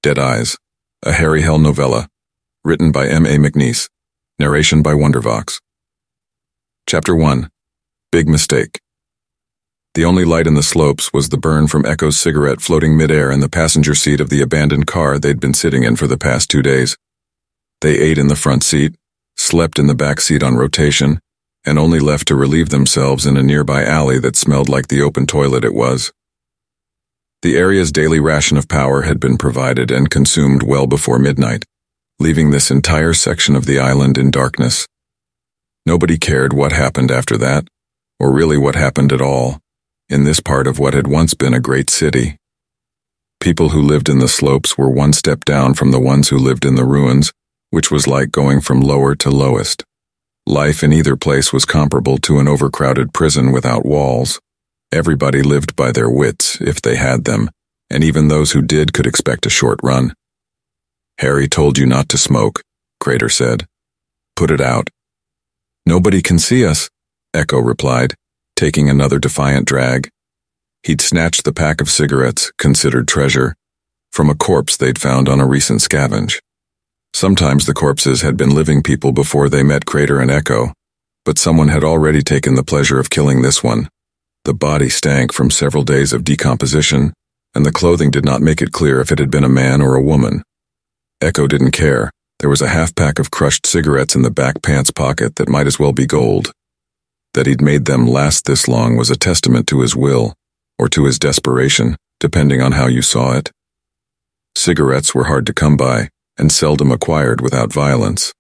Dead Eyes, a Harry Hell novella, written by M.A. McNeice, narration by Wondervox. Chapter 1. Big Mistake. The only light in the slopes was the burn from Echo's cigarette floating midair in the passenger seat of the abandoned car they'd been sitting in for the past 2 days. They ate in the front seat, slept in the back seat on rotation, and only left to relieve themselves in a nearby alley that smelled like the open toilet it was. The area's daily ration of power had been provided and consumed well before midnight, leaving this entire section of the island in darkness. Nobody cared what happened after that, or really what happened at all, in this part of what had once been a great city. People who lived in the slopes were one step down from the ones who lived in the ruins, which was like going from lower to lowest. Life in either place was comparable to an overcrowded prison without walls. Everybody lived by their wits, if they had them, and even those who did could expect a short run. "Harry told you not to smoke," Crater said. "Put it out." "Nobody can see us," Echo replied, taking another defiant drag. He'd snatched the pack of cigarettes, considered treasure, from a corpse they'd found on a recent scavenge. Sometimes the corpses had been living people before they met Crater and Echo, but someone had already taken the pleasure of killing this one. The body stank from several days of decomposition, and the clothing did not make it clear if it had been a man or a woman. Echo didn't care. There was a half-pack of crushed cigarettes in the back pants pocket that might as well be gold. That he'd made them last this long was a testament to his will, or to his desperation, depending on how you saw it. Cigarettes were hard to come by, and seldom acquired without violence.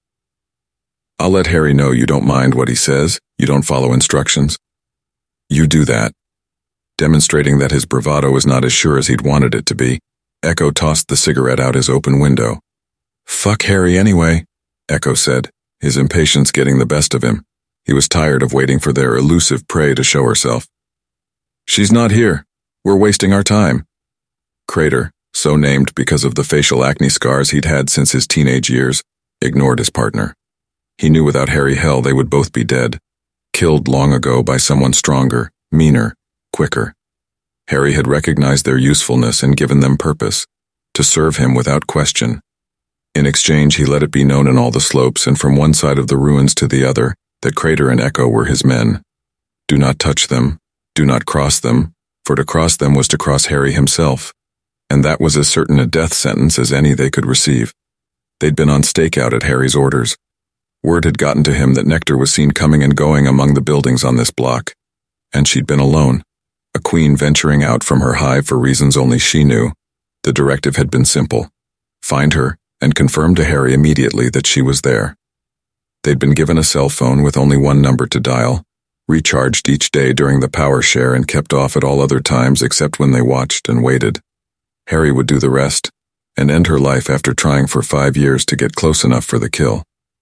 "I'll let Harry know you don't mind what he says, you don't follow instructions." "You do that." Demonstrating that his bravado was not as sure as he'd wanted it to be, Echo tossed the cigarette out his open window. "Fuck Harry anyway," Echo said, his impatience getting the best of him. He was tired of waiting for their elusive prey to show herself. "She's not here. We're wasting our time." Crater, so named because of the facial acne scars he'd had since his teenage years, ignored his partner. He knew without Harry Hell they would both be dead, killed long ago by someone stronger, meaner, quicker. Harry had recognized their usefulness and given them purpose, to serve him without question. In exchange, he let it be known in all the slopes and from one side of the ruins to the other that Crater and Echo were his men. Do not touch them, do not cross them, for to cross them was to cross Harry himself, and that was as certain a death sentence as any they could receive. They'd been on stakeout at Harry's orders. Word had gotten to him that Nectar was seen coming and going among the buildings on this block, and she'd been alone, a queen venturing out from her hive for reasons only she knew. The directive had been simple: find her and confirm to Harry immediately that she was there. They'd been given a cell phone with only one number to dial, recharged each day during the power share and kept off at all other times except when they watched and waited. Harry would do the rest, and end her life after trying for 5 years to get close enough for the kill.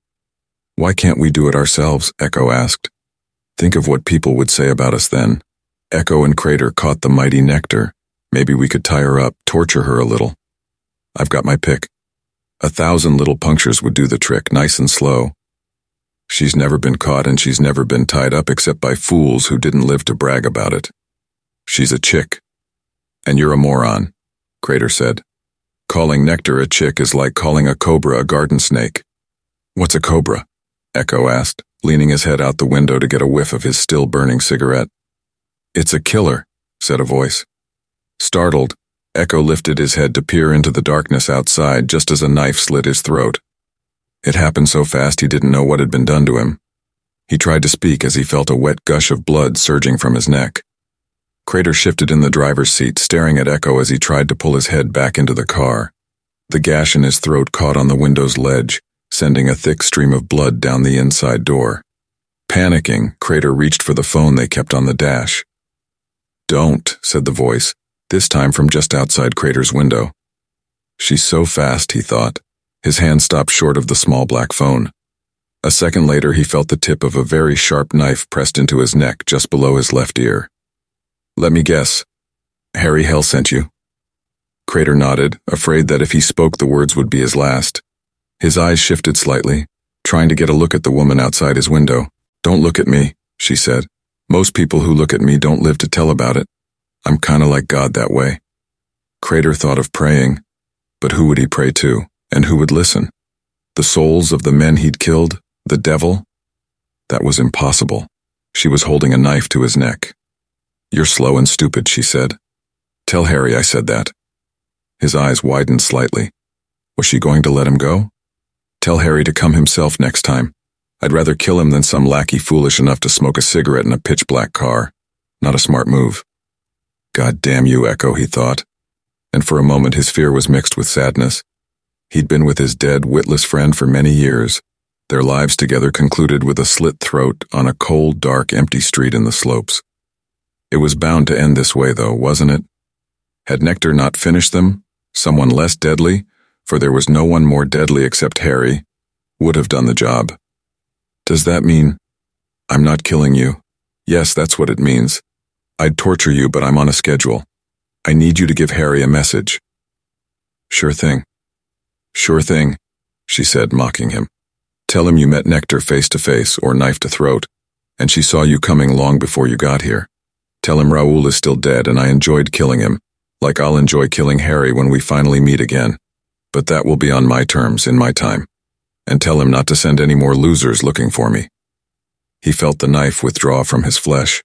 "Why can't we do it ourselves?" Echo asked. "Think of what people would say about us then. Echo and Crater caught the mighty Nectar. Maybe we could tie her up, torture her a little. I've got my pick. 1,000 little punctures would do the trick, nice and slow. She's never been caught and she's never been tied up except by fools who didn't live to brag about it. She's a chick. And you're a moron," Crater said. "Calling Nectar a chick is like calling a cobra a garden snake." "What's a cobra?" Echo asked, leaning his head out the window to get a whiff of his still-burning cigarette. "It's a killer," said a voice. Startled, Echo lifted his head to peer into the darkness outside just as a knife slit his throat. It happened so fast he didn't know what had been done to him. He tried to speak as he felt a wet gush of blood surging from his neck. Crater shifted in the driver's seat, staring at Echo as he tried to pull his head back into the car. The gash in his throat caught on the window's ledge, sending a thick stream of blood down the inside door. Panicking, Crater reached for the phone they kept on the dash. "Don't," said the voice, this time from just outside Crater's window. She's so fast, he thought. His hand stopped short of the small black phone. A second later, he felt the tip of a very sharp knife pressed into his neck just below his left ear. "Let me guess. Harry Hell sent you?" Crater nodded, afraid that if he spoke the words would be his last. His eyes shifted slightly, trying to get a look at the woman outside his window. "Don't look at me," she said. "Most people who look at me don't live to tell about it. I'm kinda like God that way." Crater thought of praying. But who would he pray to, and who would listen? The souls of the men he'd killed? The devil? That was impossible. She was holding a knife to his neck. "You're slow and stupid," she said. "Tell Harry I said that." His eyes widened slightly. Was she going to let him go? "Tell Harry to come himself next time. I'd rather kill him than some lackey foolish enough to smoke a cigarette in a pitch-black car. Not a smart move." God damn you, Echo, he thought. And for a moment his fear was mixed with sadness. He'd been with his dead, witless friend for many years. Their lives together concluded with a slit throat on a cold, dark, empty street in the slopes. It was bound to end this way, though, wasn't it? Had Nectar not finished them? Someone less deadly? For there was no one more deadly except Harry. Would have done the job. Does that mean I'm not killing you? Yes, that's what it means. I'd torture you, but I'm on a schedule. I need you to give Harry a message. Sure thing. Sure thing, she said, mocking him. Tell him you met Nectar face to face, or knife to throat, and she saw you coming long before you got here. Tell him Raoul is still dead and I enjoyed killing him, like I'll enjoy killing Harry when we finally meet again. But that will be on my terms, in my time. And tell him not to send any more losers looking for me. He felt the knife withdraw from his flesh.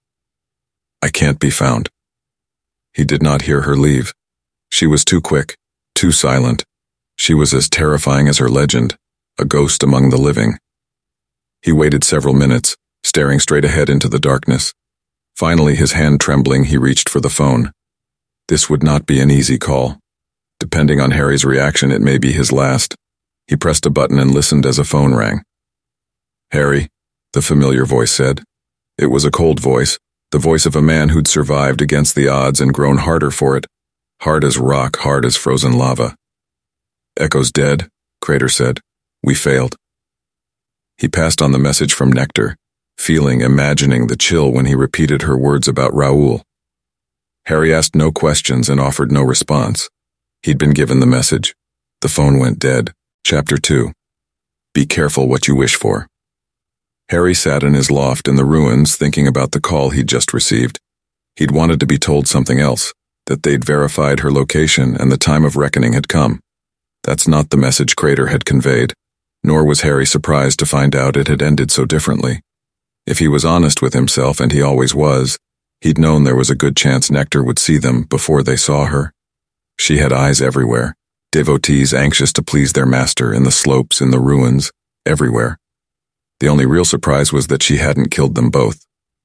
I can't be found. He did not hear her leave. She was too quick, too silent. She was as terrifying as her legend, a ghost among the living. He waited several minutes, staring straight ahead into the darkness. Finally, his hand trembling, he reached for the phone. This would not be an easy call. Depending on Harry's reaction, it may be his last. He pressed a button and listened as a phone rang. Harry, the familiar voice said. It was a cold voice, the voice of a man who'd survived against the odds and grown harder for it, hard as rock, hard as frozen lava. Echo's dead, Crater said. We failed. He passed on the message from Nectar, imagining the chill when he repeated her words about Raoul. Harry asked no questions and offered no response. He'd been given the message. The phone went dead. Chapter 2. Be careful what you wish for. Harry sat in his loft in the ruins thinking about the call he'd just received. He'd wanted to be told something else, that they'd verified her location and the time of reckoning had come. That's not the message Crater had conveyed, nor was Harry surprised to find out it had ended so differently. If he was honest with himself, and he always was, he'd known there was a good chance Nectar would see them before they saw her. She had eyes everywhere, devotees anxious to please their master in the slopes, in the ruins, everywhere. The only real surprise was that she hadn't killed them both.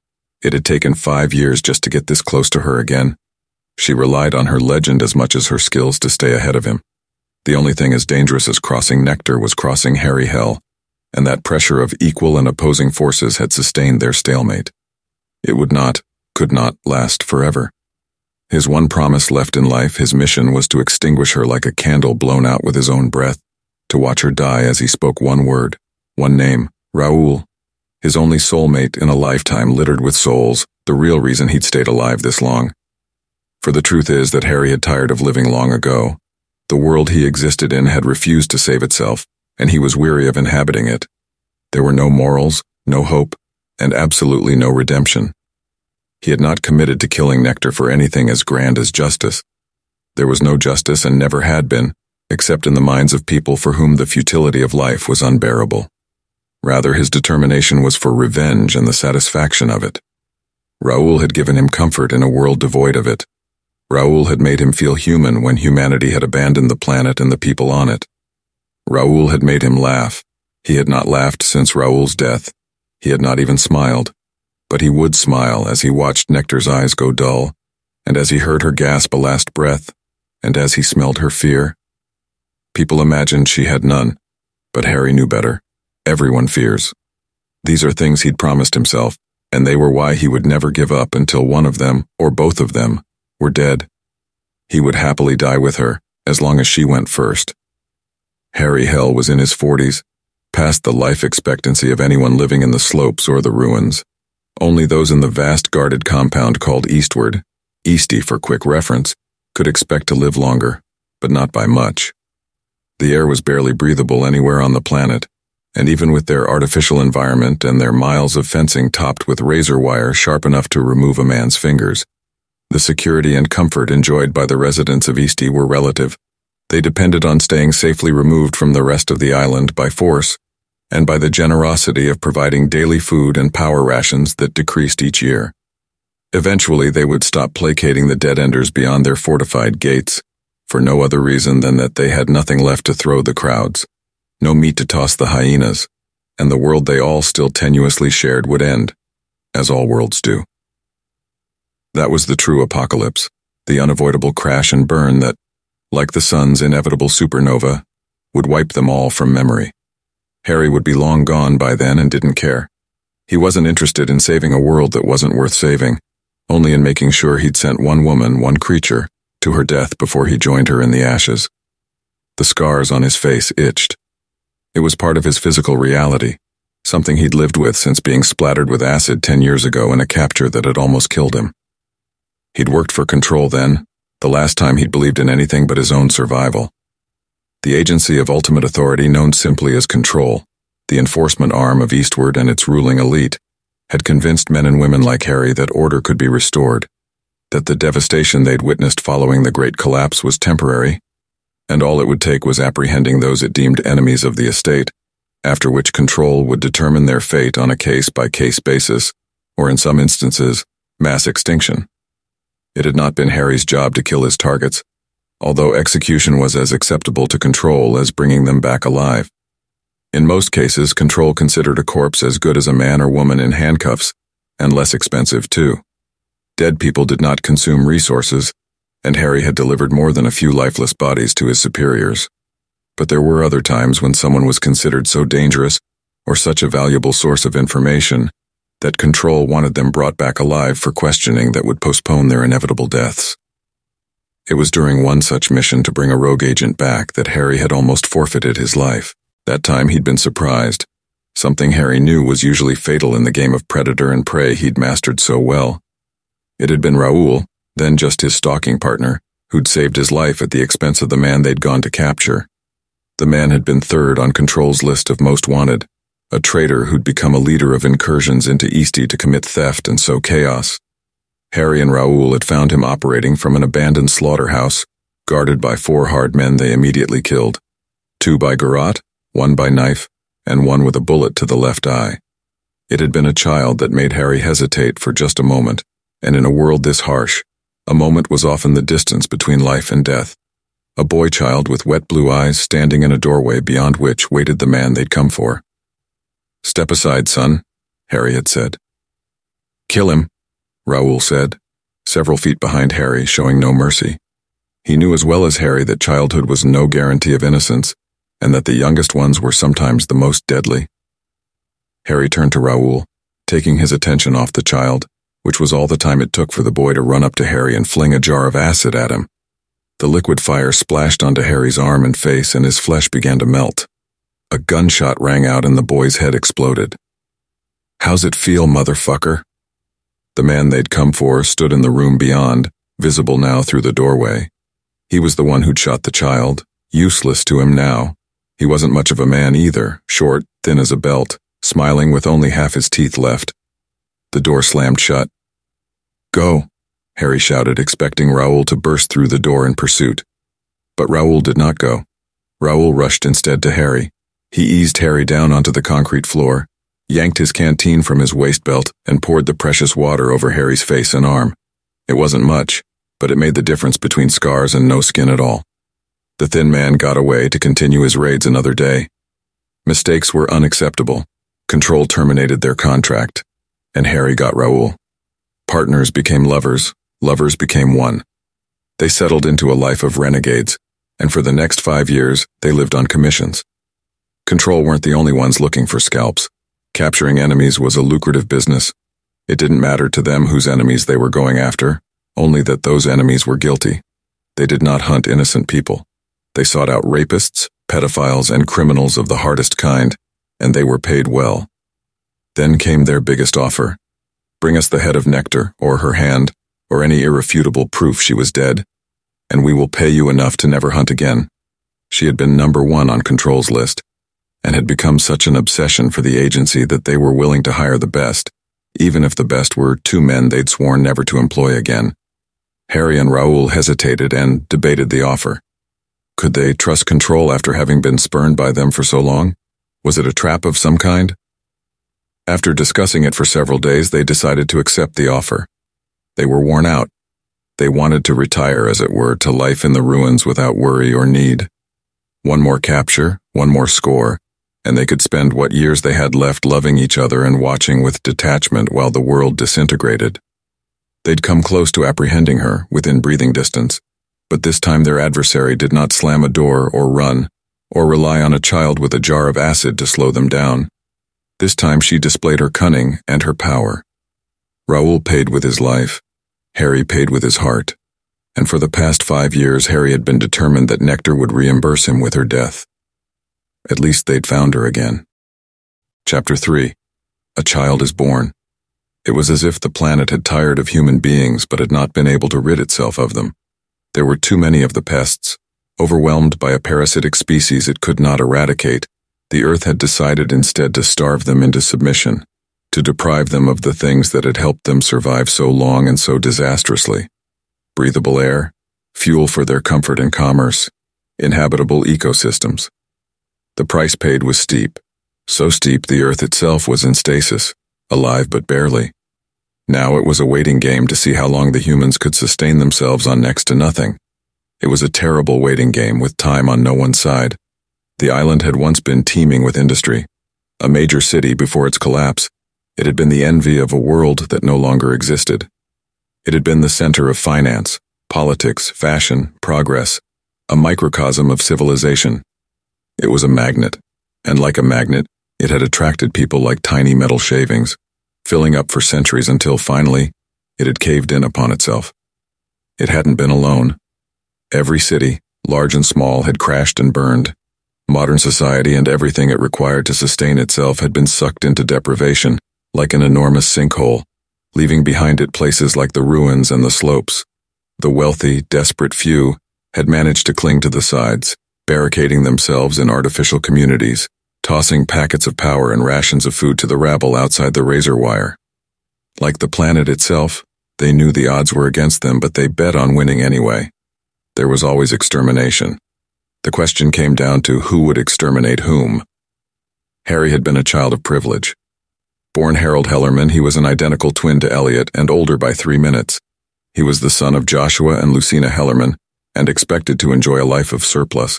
It had taken 5 years just to get this close to her again. She relied on her legend as much as her skills to stay ahead of him. The only thing as dangerous as crossing Nectar was crossing Harry Hell, and that pressure of equal and opposing forces had sustained their stalemate. It would not, could not, last forever. His one promise left in life, his mission, was to extinguish her like a candle blown out with his own breath, to watch her die as he spoke one word, one name, Raoul. His only soulmate in a lifetime littered with souls, the real reason he'd stayed alive this long. For the truth is that Harry had tired of living long ago. The world he existed in had refused to save itself, and he was weary of inhabiting it. There were no morals, no hope, and absolutely no redemption. He had not committed to killing Nectar for anything as grand as justice. There was no justice and never had been, except in the minds of people for whom the futility of life was unbearable. Rather, his determination was for revenge and the satisfaction of it. Raoul had given him comfort in a world devoid of it. Raoul had made him feel human when humanity had abandoned the planet and the people on it. Raoul had made him laugh. He had not laughed since Raoul's death. He had not even smiled. But he would smile as he watched Nectar's eyes go dull, and as he heard her gasp a last breath, and as he smelled her fear. People imagined she had none, but Harry knew better. Everyone fears. These are things he'd promised himself, and they were why he would never give up until one of them, or both of them, were dead. He would happily die with her, as long as she went first. Harry Hell was in his 40s, past the life expectancy of anyone living in the slopes or the ruins. Only those in the vast guarded compound called Eastward, Eastie for quick reference, could expect to live longer, but not by much. The air was barely breathable anywhere on the planet, and even with their artificial environment and their miles of fencing topped with razor wire sharp enough to remove a man's fingers, the security and comfort enjoyed by the residents of Eastie were relative. They depended on staying safely removed from the rest of the island by force, and by the generosity of providing daily food and power rations that decreased each year. Eventually, they would stop placating the Dead-Enders beyond their fortified gates, for no other reason than that they had nothing left to throw the crowds, no meat to toss the hyenas, and the world they all still tenuously shared would end, as all worlds do. That was the true apocalypse, the unavoidable crash and burn that, like the sun's inevitable supernova, would wipe them all from memory. Harry would be long gone by then and didn't care. He wasn't interested in saving a world that wasn't worth saving, only in making sure he'd sent one woman, one creature, to her death before he joined her in the ashes. The scars on his face itched. It was part of his physical reality, something he'd lived with since being splattered with acid 10 years ago in a capture that had almost killed him. He'd worked for Control then, the last time he'd believed in anything but his own survival. The agency of ultimate authority known simply as Control, the enforcement arm of Eastward and its ruling elite, had convinced men and women like Harry that order could be restored, that the devastation they'd witnessed following the Great Collapse was temporary, and all it would take was apprehending those it deemed enemies of the estate, after which Control would determine their fate on a case-by-case basis, or in some instances, mass extinction. It had not been Harry's job to kill his targets, although execution was as acceptable to Control as bringing them back alive. In most cases, Control considered a corpse as good as a man or woman in handcuffs, and less expensive too. Dead people did not consume resources, and Harry had delivered more than a few lifeless bodies to his superiors. But there were other times when someone was considered so dangerous, or such a valuable source of information, that Control wanted them brought back alive for questioning that would postpone their inevitable deaths. It was during one such mission to bring a rogue agent back that Harry had almost forfeited his life. That time he'd been surprised. Something Harry knew was usually fatal in the game of predator and prey he'd mastered so well. It had been Raoul, then just his stalking partner, who'd saved his life at the expense of the man they'd gone to capture. The man had been third on Control's list of most wanted, a traitor who'd become a leader of incursions into Eastie to commit theft and sow chaos. Harry and Raoul had found him operating from an abandoned slaughterhouse, guarded by 4 hard men they immediately killed, 2 by garrote, 1 by knife, and 1 with a bullet to the left eye. It had been a child that made Harry hesitate for just a moment, and in a world this harsh, a moment was often the distance between life and death. A boy child with wet blue eyes standing in a doorway beyond which waited the man they'd come for. "Step aside, son," Harry had said. "Kill him," Raoul said, several feet behind Harry, showing no mercy. He knew as well as Harry that childhood was no guarantee of innocence, and that the youngest ones were sometimes the most deadly. Harry turned to Raoul, taking his attention off the child, which was all the time it took for the boy to run up to Harry and fling a jar of acid at him. The liquid fire splashed onto Harry's arm and face, and his flesh began to melt. A gunshot rang out and the boy's head exploded. "How's it feel, motherfucker?" The man they'd come for stood in the room beyond, visible now through the doorway. He was the one who'd shot the child, useless to him now. He wasn't much of a man either, short, thin as a belt, smiling with only half his teeth left. The door slammed shut. "Go," Harry shouted, expecting Raoul to burst through the door in pursuit. But Raoul did not go. Raoul rushed instead to Harry. He eased Harry down onto the concrete floor, yanked his canteen from his waist belt, and poured the precious water over Harry's face and arm. It wasn't much, but it made the difference between scars and no skin at all. The thin man got away to continue his raids another day. Mistakes were unacceptable. Control terminated their contract, and Harry got Raoul. Partners became lovers, lovers became one. They settled into a life of renegades, and for the next 5 years, they lived on commissions. Control weren't the only ones looking for scalps. Capturing enemies was a lucrative business. It didn't matter to them whose enemies they were going after, only that those enemies were guilty. They did not hunt innocent people. They sought out rapists, pedophiles, and criminals of the hardest kind, and they were paid well. Then came their biggest offer. Bring us the head of Nectar, or her hand, or any irrefutable proof she was dead, and we will pay you enough to never hunt again. She had been number 1 on Control's list, and had become such an obsession for the agency that they were willing to hire the best, even if the best were 2 men they'd sworn never to employ again. Harry and Raoul hesitated and debated the offer. Could they trust control after having been spurned by them for so long? Was it a trap of some kind? After discussing it for several days, they decided to accept the offer. They were worn out. They wanted to retire, as it were, to life in the ruins without worry or need. One more capture, one more score, and they could spend what years they had left loving each other and watching with detachment while the world disintegrated. They'd come close to apprehending her, within breathing distance, but this time their adversary did not slam a door or run, or rely on a child with a jar of acid to slow them down. This time she displayed her cunning and her power. Raoul paid with his life. Harry paid with his heart. And for the past 5 years, Harry had been determined that Nectar would reimburse him with her death. At least they'd found her again. Chapter 3. A Child is Born. It was as if the planet had tired of human beings but had not been able to rid itself of them. There were too many of the pests. Overwhelmed by a parasitic species it could not eradicate, the Earth had decided instead to starve them into submission, to deprive them of the things that had helped them survive so long and so disastrously. Breathable air, fuel for their comfort and commerce, inhabitable ecosystems. The price paid was steep, so steep the Earth itself was in stasis, alive but barely. Now it was a waiting game to see how long the humans could sustain themselves on next to nothing. It was a terrible waiting game with time on no one's side. The island had once been teeming with industry. A major city before its collapse, it had been the envy of a world that no longer existed. It had been the center of finance, politics, fashion, progress, a microcosm of civilization. It was a magnet, and like a magnet, it had attracted people like tiny metal shavings, filling up for centuries until finally, it had caved in upon itself. It hadn't been alone. Every city, large and small, had crashed and burned. Modern society and everything it required to sustain itself had been sucked into deprivation, like an enormous sinkhole, leaving behind it places like the ruins and the slopes. The wealthy, desperate few had managed to cling to the sides, barricading themselves in artificial communities, tossing packets of power and rations of food to the rabble outside the razor wire. Like the planet itself, they knew the odds were against them, but they bet on winning anyway. There was always extermination. The question came down to who would exterminate whom. Harry had been a child of privilege. Born Harold Hellerman, he was an identical twin to Elliot and older by 3 minutes. He was the son of Joshua and Lucina Hellerman and expected to enjoy a life of surplus.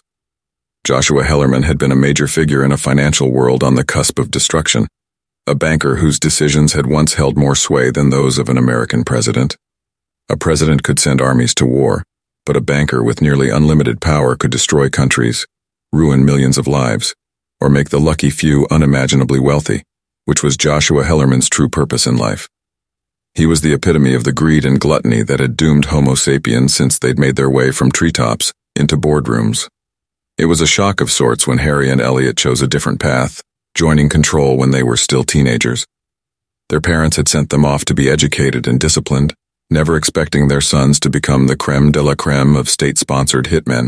Joshua Hellerman had been a major figure in a financial world on the cusp of destruction, a banker whose decisions had once held more sway than those of an American president. A president could send armies to war, but a banker with nearly unlimited power could destroy countries, ruin millions of lives, or make the lucky few unimaginably wealthy, which was Joshua Hellerman's true purpose in life. He was the epitome of the greed and gluttony that had doomed Homo sapiens since they'd made their way from treetops into boardrooms. It was a shock of sorts when Harry and Elliot chose a different path, joining Control when they were still teenagers. Their parents had sent them off to be educated and disciplined, never expecting their sons to become the creme de la creme of state-sponsored hitmen.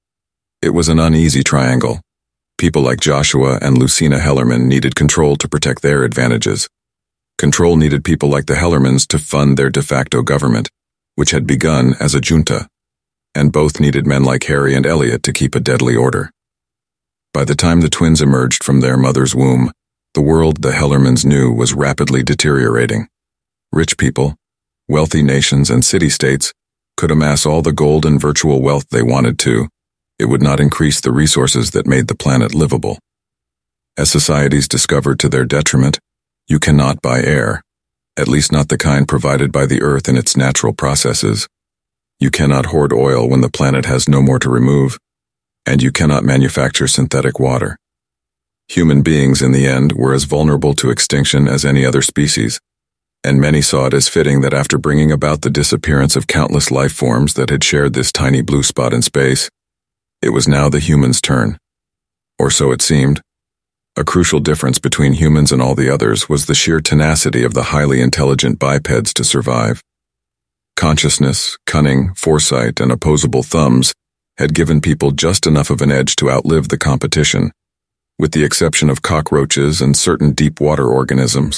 It was an uneasy triangle. People like Joshua and Lucina Hellerman needed Control to protect their advantages. Control needed people like the Hellermans to fund their de facto government, which had begun as a junta, and both needed men like Harry and Elliot to keep a deadly order. By the time the twins emerged from their mother's womb, the world the Hellermans knew was rapidly deteriorating. Rich people, wealthy nations and city-states could amass all the gold and virtual wealth they wanted to. It would not increase the resources that made the planet livable. As societies discovered to their detriment, you cannot buy air, at least not the kind provided by the Earth in its natural processes. You cannot hoard oil when the planet has no more to remove, and you cannot manufacture synthetic water. Human beings, in the end, were as vulnerable to extinction as any other species, and many saw it as fitting that after bringing about the disappearance of countless life forms that had shared this tiny blue spot in space, it was now the humans' turn. Or so it seemed. A crucial difference between humans and all the others was the sheer tenacity of the highly intelligent bipeds to survive. Consciousness, cunning, foresight, and opposable thumbs had given people just enough of an edge to outlive the competition, with the exception of cockroaches and certain deep-water organisms.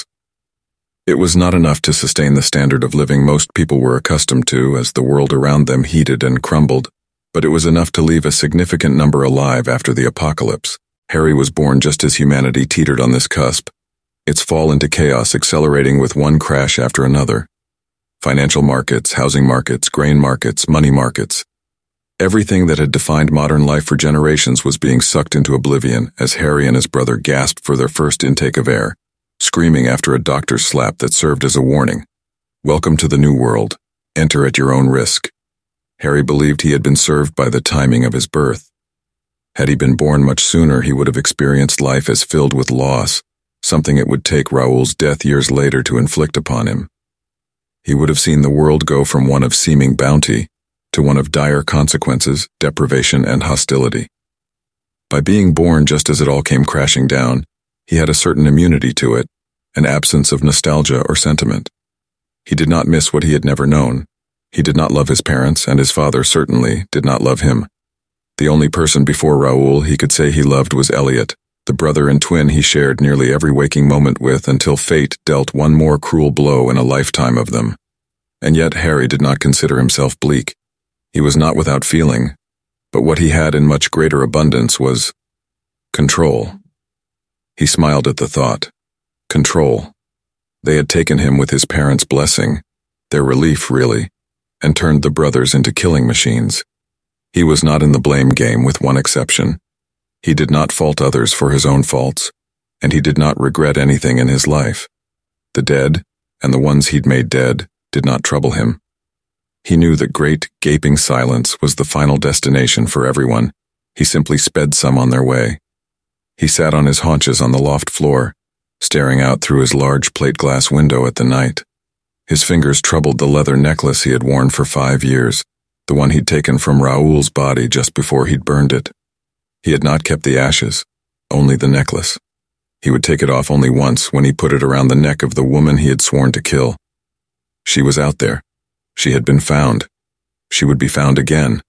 It was not enough to sustain the standard of living most people were accustomed to as the world around them heated and crumbled, but it was enough to leave a significant number alive after the apocalypse. Harry was born just as humanity teetered on this cusp, its fall into chaos accelerating with one crash after another. Financial markets, housing markets, grain markets, money markets. Everything that had defined modern life for generations was being sucked into oblivion as Harry and his brother gasped for their first intake of air, screaming after a doctor's slap that served as a warning. Welcome to the new world. Enter at your own risk. Harry believed he had been served by the timing of his birth. Had he been born much sooner, he would have experienced life as filled with loss, something it would take Raoul's death years later to inflict upon him. He would have seen the world go from one of seeming bounty to one of dire consequences, deprivation, and hostility. By being born just as it all came crashing down, he had a certain immunity to it, an absence of nostalgia or sentiment. He did not miss what he had never known. He did not love his parents, and his father certainly did not love him. The only person before Raoul he could say he loved was Elliot, the brother and twin he shared nearly every waking moment with until fate dealt one more cruel blow in a lifetime of them. And yet Harry did not consider himself bleak. He was not without feeling, but what he had in much greater abundance was control. He smiled at the thought. Control. They had taken him with his parents' blessing, their relief really, and turned the brothers into killing machines. He was not in the blame game with one exception. He did not fault others for his own faults, and he did not regret anything in his life. The dead, and the ones he'd made dead, did not trouble him. He knew that great, gaping silence was the final destination for everyone. He simply sped some on their way. He sat on his haunches on the loft floor, staring out through his large plate-glass window at the night. His fingers troubled the leather necklace he had worn for 5 years, the one he'd taken from Raoul's body just before he'd burned it. He had not kept the ashes, only the necklace. He would take it off only once when he put it around the neck of the woman he had sworn to kill. She was out there. She had been found. She would be found again.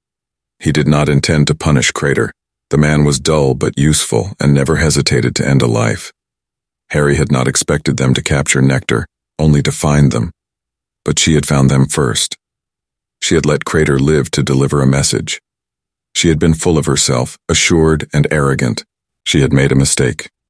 He did not intend to punish Crater. The man was dull but useful and never hesitated to end a life. Harry had not expected them to capture Nectar, only to find them. But she had found them first. She had let Crater live to deliver a message. She had been full of herself, assured and arrogant. She had made a mistake.